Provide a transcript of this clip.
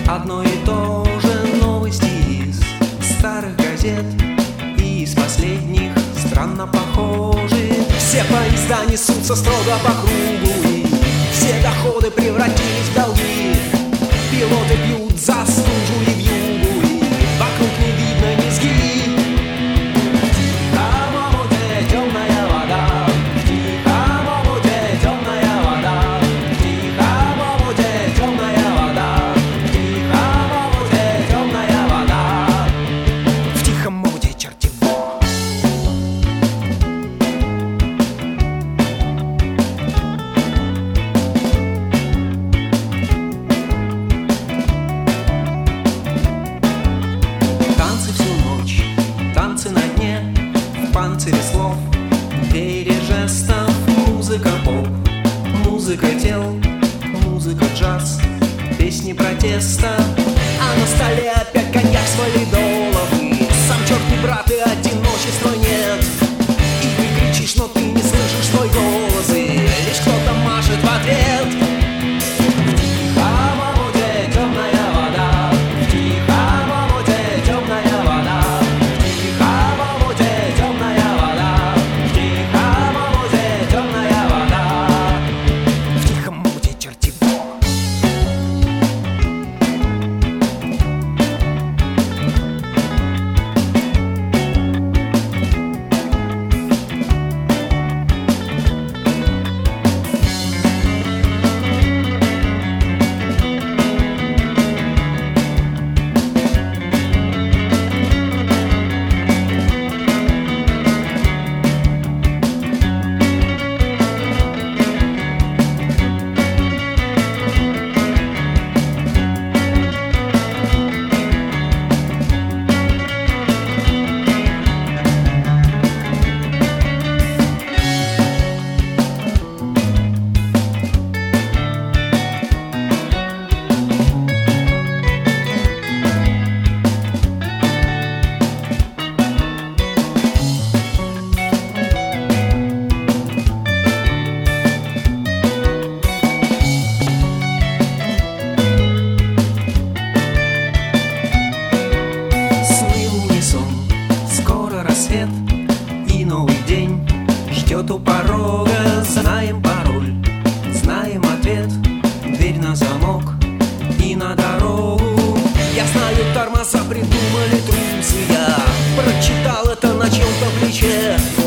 Одно и то же новости из старых газет и из последних странно похожи. Все поезда несутся строго по кругу, и все доходы превратились в долги. Пилоты пьют за стужу и вьюгу, и вокруг не видно низги. Панцире слов, пережестов, музыка поп, музыка тел, музыка джаз, песни протеста. А на столе опять коньяк с валидолом, и сам черт не брат, и одиночества нет. И ты кричишь, но ты не слышишь свой голос, и лишь кто-то машет в ответ. И новый день ждет у порога. Знаем пароль, знаем ответ, дверь на замок и на дорогу. Я знаю, тормоза придумали трусы, я прочитал это на чьем-то плече.